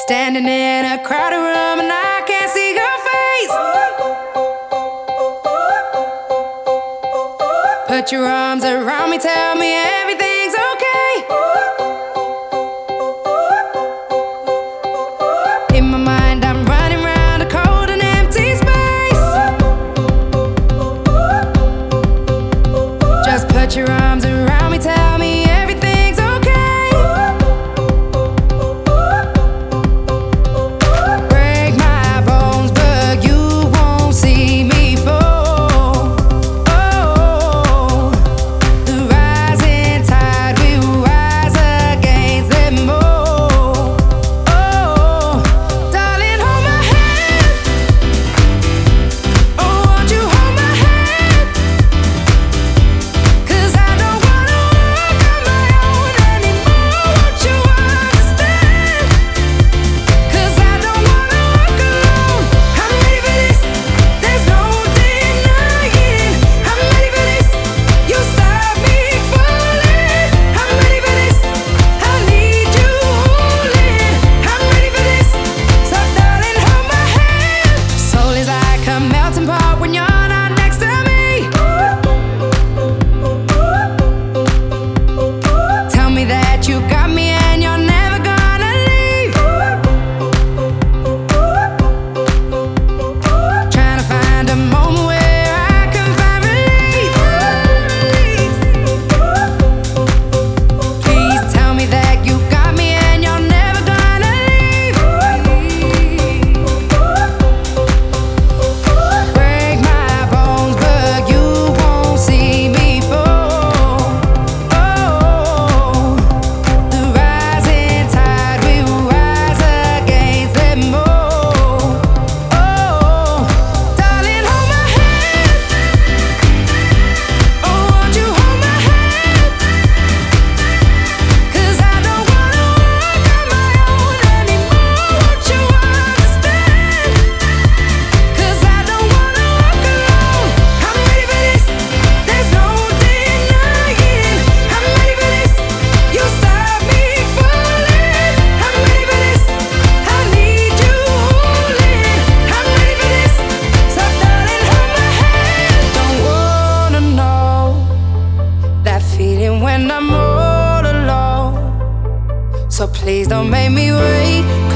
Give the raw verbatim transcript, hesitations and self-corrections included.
Standing in a crowded room and I can't see your face. Put your arms around me, tell me everything's okay. In my mind I'm running round a cold and empty space. Just put your arms around me, tell me everything's okay. Break my bones, but you won't see me fall. Oh, the rising tide will rise against them all. Oh, darling, hold my hand. Oh, won't you hold my hand? 'Cause I don't wanna walk on my own anymore. Won't you understand? 'Cause I don't wanna walk alone. I'm ready for this, there's no denying. I'm ready for this, you stop me falling. I'm ready for this, I need you holding. I'm ready for this, so darling, hold my hand. Soul is like a melting pot when you're not next to me. Tell me that you got me and you're never gonna leave. Trying to find a moment where I can find relief. Please tell me that you got me and you're never gonna leave. Break my bones, but you won't see me fall. Oh, the rising tide will rise against them all. Oh, darling, hold my hand. Oh, won't you hold my hand? 'Cause I don't wanna walk on my own anymore. Won't you understand? 'Cause I don't wanna walk alone. I'm ready for this, there's no denying. I'm ready for this, you stop me falling. I'm ready for this, I need you holding. I'm ready for this, so darling, hold my hand. Don't wanna know that feeling when I'm all alone. So please don't make me wait.